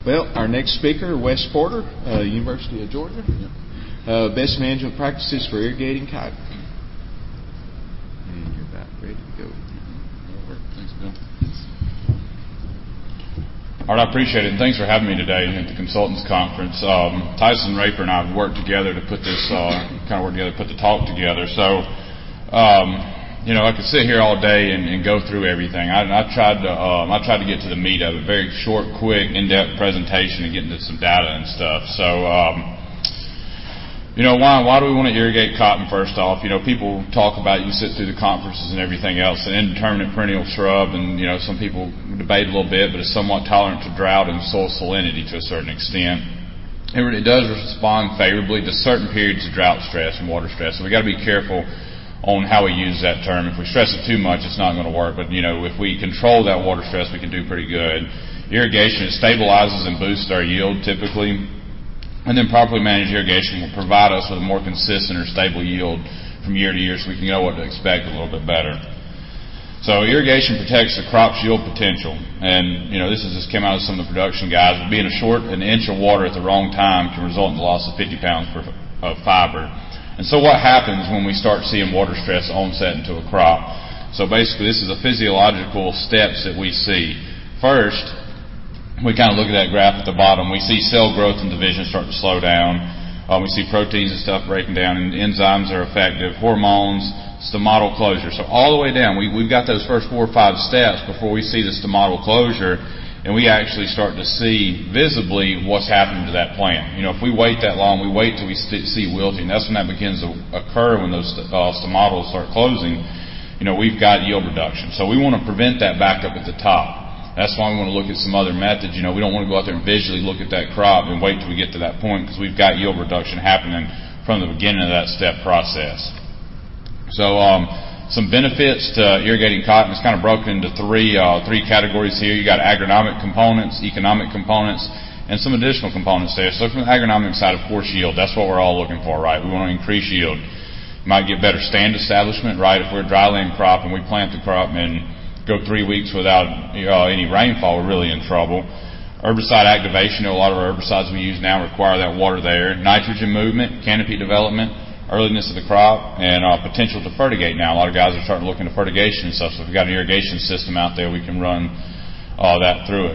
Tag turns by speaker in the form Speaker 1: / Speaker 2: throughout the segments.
Speaker 1: Well, our next speaker, Wes Porter, University of Georgia. Best management practices for irrigating cotton. And you're about ready to go.
Speaker 2: Thanks, Bill. All right, I appreciate it, and thanks for having me today at the Consultants Conference. Tyson Raper and I have worked together to put this, put the talk together. So, I could sit here all day and go through everything. I tried to get to the meat of it, very short, quick, in-depth presentation and get into some data and stuff. So, why do we want to irrigate cotton first off? People talk about, you sit through the conferences and everything else, an indeterminate perennial shrub, and, some people debate a little bit, but it's somewhat tolerant to drought and soil salinity to a certain extent. It does respond favorably to certain periods of drought stress and water stress, so we got to be careful on how we use that term. If we stress it too much, it's not going to work, but, if we control that water stress, we can do pretty good. Irrigation, it stabilizes and boosts our yield typically. And then properly managed irrigation will provide us with a more consistent or stable yield from year to year so we can know what to expect a little bit better. So irrigation protects the crop's yield potential. And, this just came out of some of the production guys. Being an inch of water at the wrong time can result in the loss of 50 pounds of fiber. And so what happens when we start seeing water stress onset into a crop? So basically this is the physiological steps that we see. First, we kind of look at that graph at the bottom. We see cell growth and division start to slow down. We see proteins and stuff breaking down, and enzymes are effective, hormones, stomatal closure. So all the way down, we've got those first 4 or 5 steps before we see the stomatal closure, and we actually start to see visibly what's happening to that plant. If we wait that long, we wait till we see wilting. That's when that begins to occur, when those stomatals start closing. We've got yield reduction. So we want to prevent that back up at the top. That's why we want to look at some other methods. We don't want to go out there and visually look at that crop and wait till we get to that point, because we've got yield reduction happening from the beginning of that step process. So some benefits to irrigating cotton is kind of broken into three categories here. You got agronomic components, economic components, and some additional components there. So from the agronomic side, of course, yield. That's what we're all looking for, right? We want to increase yield. You might get better stand establishment, right? If we're a dryland crop and we plant the crop and go 3 weeks without any rainfall, we're really in trouble. Herbicide activation, a lot of our herbicides we use now require that water there. Nitrogen movement, canopy development, earliness of the crop, and potential to fertigate now. A lot of guys are starting to look into fertigation and stuff, so if we've got an irrigation system out there, we can run that through it.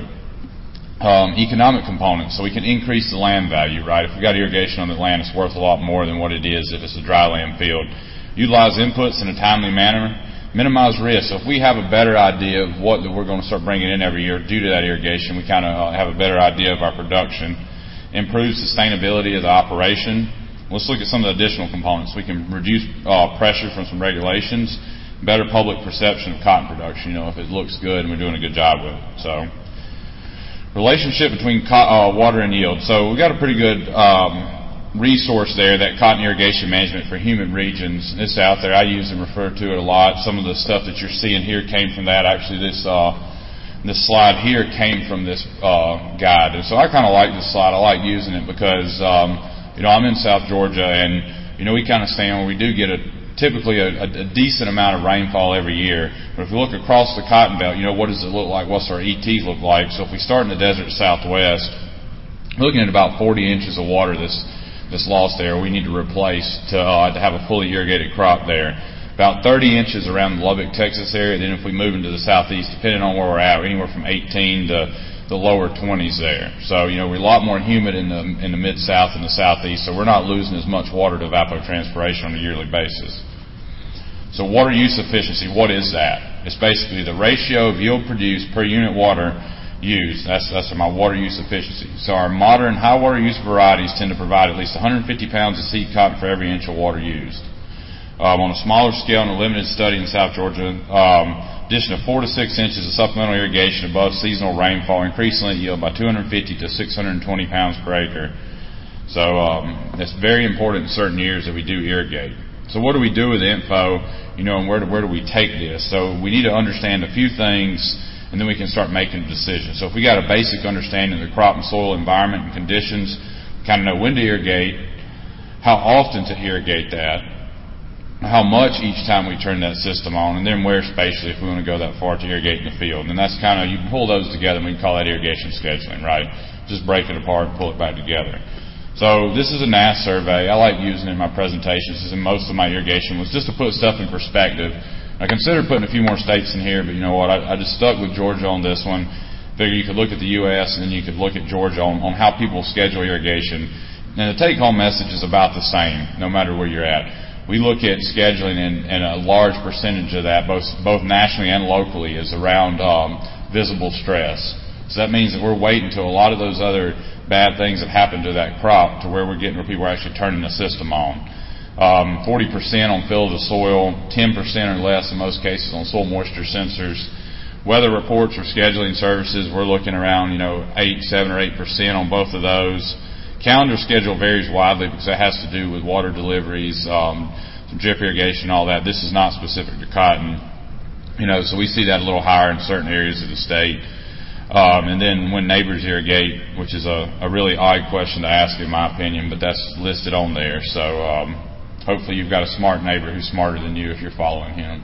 Speaker 2: Economic components, so we can increase the land value, right? If we've got irrigation on the land, it's worth a lot more than what it is if it's a dry land field. Utilize inputs in a timely manner. Minimize risk. So if we have a better idea of what we're going to start bringing in every year due to that irrigation, we kind of have a better idea of our production. Improve sustainability of the operation. Let's look at some of the additional components. We can reduce pressure from some regulations. Better public perception of cotton production. If it looks good and we're doing a good job with it. So, relationship between water and yield. So we've got a pretty good resource there, that cotton irrigation management for humid regions. It's out there. I use and refer to it a lot. Some of the stuff that you're seeing here came from that. Actually, this slide here came from this guide. And so I kind of like this slide. I like using it because, I'm in South Georgia, and, we kind of stand where we do get typically a decent amount of rainfall every year. But if we look across the cotton belt, what does it look like? What's our ETs look like? So if we start in the desert Southwest, we're looking at about 40 inches of water this loss there we need to replace to have a fully irrigated crop there. About 30 inches around the Lubbock, Texas area. Then if we move into the southeast, depending on where we're at, anywhere from 18 to the lower 20s there. So, we're a lot more humid in the mid-south and the southeast, so we're not losing as much water to evapotranspiration on a yearly basis. So water use efficiency, what is that? It's basically the ratio of yield produced per unit water used. That's my water use efficiency. So our modern high water use varieties tend to provide at least 150 pounds of seed cotton for every inch of water used. On a smaller scale, in a limited study in South Georgia, addition of 4 to 6 inches of supplemental irrigation above seasonal rainfall increased land yield by 250 to 620 pounds per acre. So it's very important in certain years that we do irrigate. So what do we do with the info, and where do we take this? So we need to understand a few things, and then we can start making decisions. So if we got a basic understanding of the crop and soil environment and conditions, we kind of know when to irrigate, how often to irrigate that, how much each time we turn that system on, and then where spatially if we want to go that far to irrigate in the field. And that's kind of, you can pull those together and we can call that irrigation scheduling, right? just break it apart and pull it back together. So this is a NASS survey. I like using it in my presentations, and most of my irrigation was just to put stuff in perspective. I considered putting a few more states in here, but you know what? I just stuck with Georgia on this one. Figure you could look at the U.S. and then you could look at Georgia on how people schedule irrigation. And the take-home message is about the same, no matter where you're at. We look at scheduling, and a large percentage of that, both nationally and locally, is around visible stress. So that means that we're waiting until a lot of those other bad things have happened to that crop to where we're getting where people are actually turning the system on. 40% on fill of the soil, 10% or less in most cases on soil moisture sensors. Weather reports or scheduling services, we're looking around 7 or 8% on both of those. Calendar schedule varies widely because that has to do with water deliveries, some drip irrigation, all that. This is not specific to cotton. So we see that a little higher in certain areas of the state. And then when neighbors irrigate, which is a really odd question to ask in my opinion, but that's listed on there. So hopefully you've got a smart neighbor who's smarter than you if you're following him.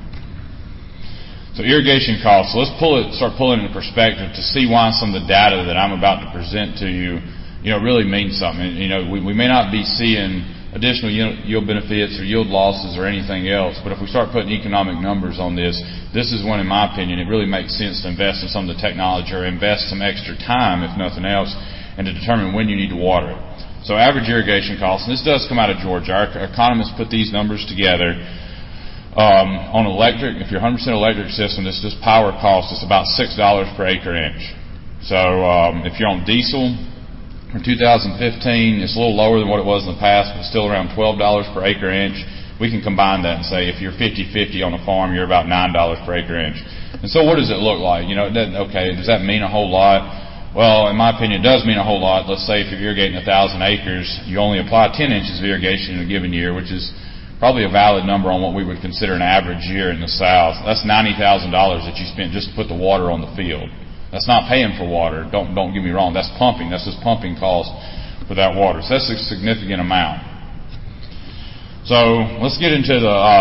Speaker 2: So irrigation costs. So let's start pulling into perspective to see why some of the data that I'm about to present to you, really means something. We may not be seeing additional yield benefits or yield losses or anything else, but if we start putting economic numbers on this is when, in my opinion, it really makes sense to invest in some of the technology or invest some extra time, if nothing else, and to determine when you need to water it. So average irrigation costs, and this does come out of Georgia. Our economists put these numbers together. On electric, if you're 100% electric system, this just power cost is about $6 per acre inch. So if you're on diesel, for 2015, it's a little lower than what it was in the past, but still around $12 per acre inch. We can combine that and say if you're 50-50 on a farm, you're about $9 per acre inch. And so what does it look like? Does that mean a whole lot? Well, in my opinion, it does mean a whole lot. Let's say if you're irrigating 1,000 acres, you only apply 10 inches of irrigation in a given year, which is probably a valid number on what we would consider an average year in the South. That's $90,000 that you spent just to put the water on the field. That's not paying for water. Don't get me wrong. That's pumping. That's just pumping cost for that water. So that's a significant amount. So let's get into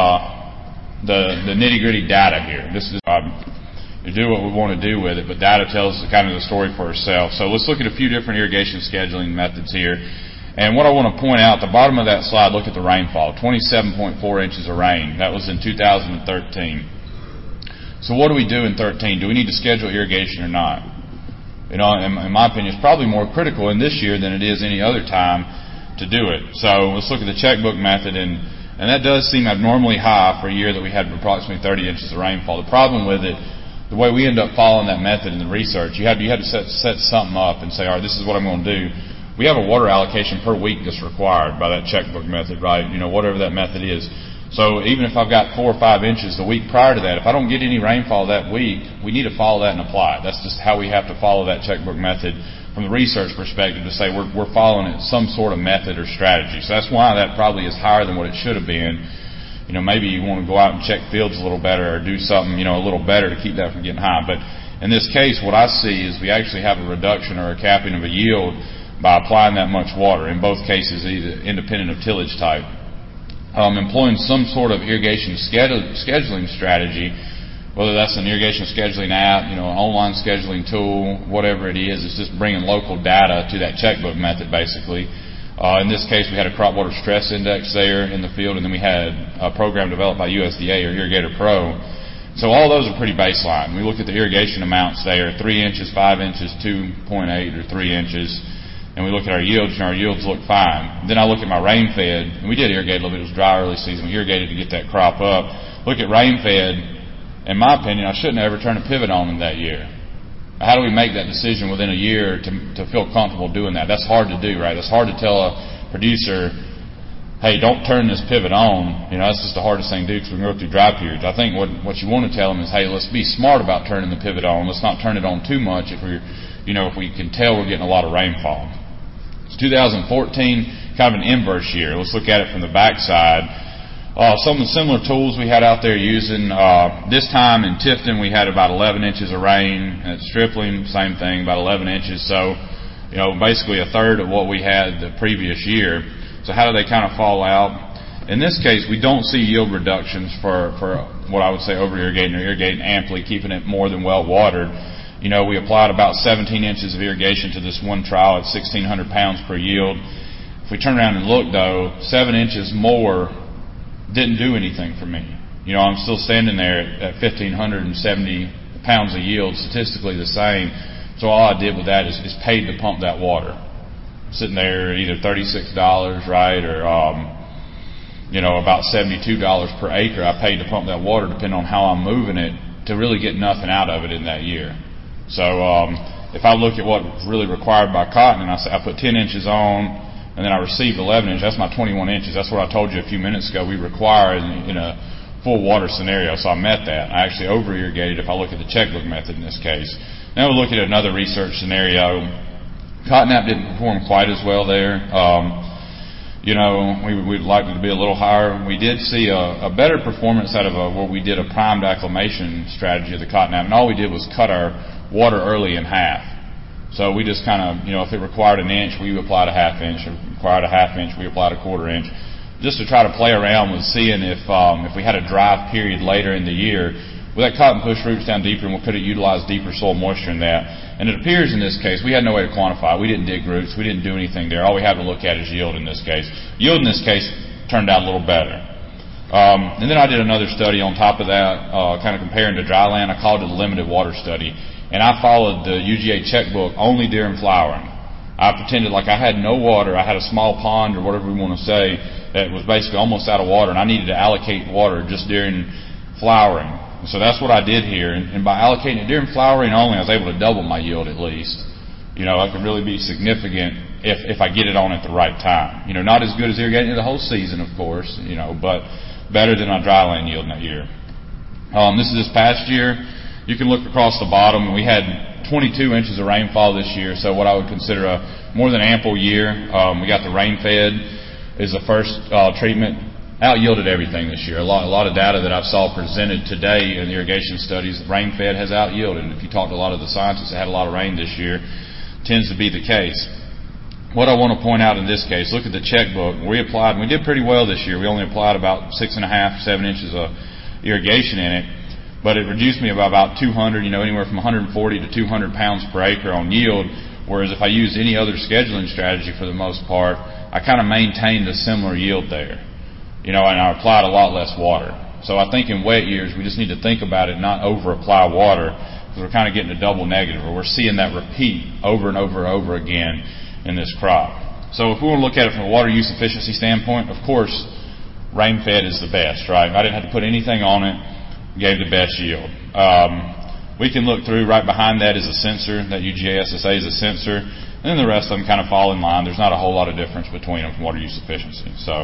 Speaker 2: the nitty-gritty data here. This is to do what we want to do with it, but data tells kind of the story for itself. So let's look at a few different irrigation scheduling methods here. And what I want to point out, at the bottom of that slide, look at the rainfall, 27.4 inches of rain. That was in 2013. So what do we do in 13? Do we need to schedule irrigation or not? In my opinion, it's probably more critical in this year than it is any other time to do it. So let's look at the checkbook method, and that does seem abnormally high for a year that we had approximately 30 inches of rainfall. The problem with it, the way we end up following that method in the research, you had to set something up and say, all right, this is what I'm going to do. We have a water allocation per week that's required by that checkbook method, right? Whatever that method is. So even if I've got 4 or 5 inches the week prior to that, if I don't get any rainfall that week, we need to follow that and apply it. That's just how we have to follow that checkbook method from the research perspective, to say we're following it, some sort of method or strategy. So that's why that probably is higher than what it should have been. Maybe you want to go out and check fields a little better or do something, a little better to keep that from getting high. But in this case, what I see is we actually have a reduction or a capping of a yield by applying that much water, in both cases either independent of tillage type. Employing some sort of irrigation scheduling strategy, whether that's an irrigation scheduling app, an online scheduling tool, whatever it is, it's just bringing local data to that checkbook method basically. In this case, we had a crop water stress index there in the field, and then we had a program developed by USDA or Irrigator Pro. So all those are pretty baseline. We look at the irrigation amounts there, 3 inches, 5 inches, 2.8 or 3 inches. And we look at our yields, and our yields look fine. Then I look at my rain fed, and we did irrigate a little bit. It was dry early season. We irrigated to get that crop up. Look at rain fed. In my opinion, I shouldn't have ever turned a pivot on in that year. How do we make that decision within a year to feel comfortable doing that? That's hard to do, right? It's hard to tell a producer, hey, don't turn this pivot on. That's just the hardest thing to do because we can go through dry periods. I think what you want to tell them is, hey, let's be smart about turning the pivot on. Let's not turn it on too much if we can tell we're getting a lot of rainfall. It's 2014, kind of an inverse year. Let's look at it from the backside. Some of the similar tools we had out there using. This time in Tifton, we had about 11 inches of rain. At Stripling, same thing, about 11 inches. So, basically a third of what we had the previous year. So how do they kind of fall out? In this case, we don't see yield reductions for what I would say over-irrigating or irrigating amply, keeping it more than well-watered. We applied about 17 inches of irrigation to this one trial at 1,600 pounds per yield. If we turn around and look, though, 7 inches more didn't do anything for me. I'm still standing there at 1,570 pounds of yield, statistically the same. So all I did with that is paid to pump that water. Sitting there either $36, right, or about $72 per acre I paid to pump that water, depending on how I'm moving it, to really get nothing out of it in that year. So if I look at what's really required by cotton, and I put 10 inches on, and then I received 11 inches, that's my 21 inches. That's what I told you a few minutes ago we require in a full water scenario, so I met that. I actually over-irrigated if I look at the checkbook method in this case. Now we'll look at another research scenario. Cottonap didn't perform quite as well there. We'd like it to be a little higher. We did see a better performance out of where we did a primed acclimation strategy of the cottonap, and all we did was cut our water early in half. So we just kind of, if it required an inch, we applied a half inch. If it required a half inch, we applied a quarter inch, just to try to play around with seeing if we had a dry period later in the year, would that cotton push roots down deeper, and could it utilize deeper soil moisture in that? And it appears in this case, we had no way to quantify it. We didn't dig roots. We didn't do anything there. All we had to look at is yield in this case. Yield in this case turned out a little better. And then I did another study on top of that, kind of comparing to dry land. I called it a limited water study. And I followed the UGA checkbook only during flowering. I pretended like I had no water. I had a small pond or whatever we want to say that was basically almost out of water, and I needed to allocate water just during flowering. So that's what I did here. And by allocating it during flowering only, I was able to double my yield at least. It could really be significant if I get it on at the right time. Not as good as irrigating the whole season, of course, but better than my dry land yield in that year. This is this past year. You can look across the bottom. We had 22 inches of rainfall this year, so what I would consider a more than ample year. We got the rain fed is the first treatment. Out-yielded everything this year. A lot of data that I've saw presented today in the irrigation studies, rain fed has out-yielded. And if you talk to a lot of the scientists that had a lot of rain this year, tends to be the case. What I want to point out in this case, look at the checkbook. We applied, and we did pretty well this year. We only applied about 6.5, 7 inches of irrigation in it. But it reduced me by about 200, anywhere from 140 to 200 pounds per acre on yield. Whereas if I used any other scheduling strategy for the most part, I kind of maintained a similar yield there. And I applied a lot less water. So I think in wet years, we just need to think about it, not over-apply water, because we're kind of getting a double negative, or we're seeing that repeat over and over and over again in this crop. So if we want to look at it from a water use efficiency standpoint, of course, rain-fed is the best, right? I didn't have to put anything on it, gave the best yield. We can look through. Right behind that is a sensor. That UGA SSA is a sensor. And then the rest of them kind of fall in line. There's not a whole lot of difference between them from water use efficiency. So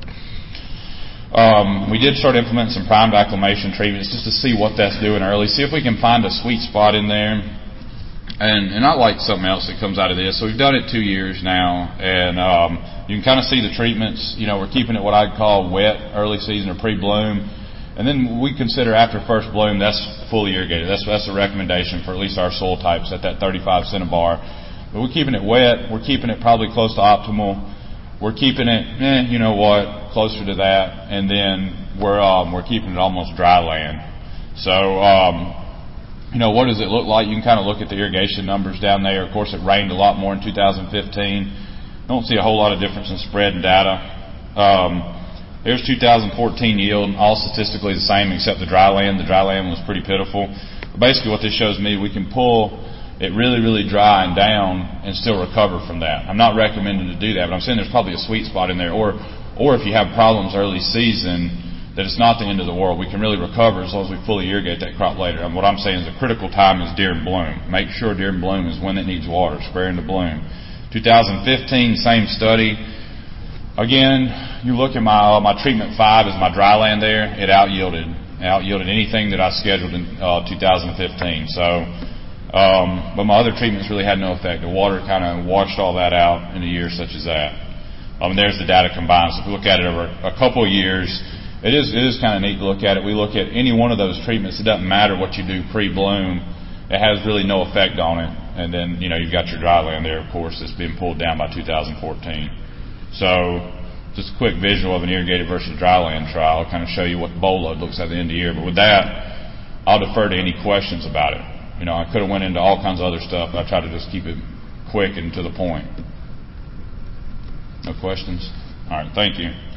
Speaker 2: we did start implementing some primed acclimation treatments just to see what that's doing early, see if we can find a sweet spot in there. And I like something else that comes out of this. So we've done it 2 years now, and you can kind of see the treatments. We're keeping it what I'd call wet, early season or pre-bloom. And then we consider after first bloom, that's fully irrigated. That's the recommendation for at least our soil types at that 35 centibar. But we're keeping it wet. We're keeping it probably close to optimal. We're keeping it, closer to that, and then we're keeping it almost dry land. So, what does it look like? You can kind of look at the irrigation numbers down there. Of course, it rained a lot more in 2015. Don't see a whole lot of difference in spread and data. There's 2014 yield, all statistically the same except the dry land. The dry land was pretty pitiful. But basically, what this shows me, we can pull it really, really dry and down and still recover from that. I'm not recommending to do that, but I'm saying there's probably a sweet spot in there. Or if you have problems early season, that it's not the end of the world. We can really recover as long as we fully irrigate that crop later. And what I'm saying is the critical time is during bloom. Make sure during bloom is when it needs water, spraying the bloom. 2015, same study. Again, you look at my treatment 5 is my dry land there. It out-yielded anything that I scheduled in 2015. So, but my other treatments really had no effect. The water kind of washed all that out in a year such as that. There's the data combined. So if we look at it over a couple of years, it is kind of neat to look at it. We look at any one of those treatments. It doesn't matter what you do pre-bloom. It has really no effect on it. And then, you've got your dry land there, of course, that's been pulled down by 2014. So just a quick visual of an irrigated versus dry land trial. I'll kind of show you what the bowl load looks like at the end of the year. But with that, I'll defer to any questions about it. I could have went into all kinds of other stuff, but I try to just keep it quick and to the point. No questions? All right, thank you.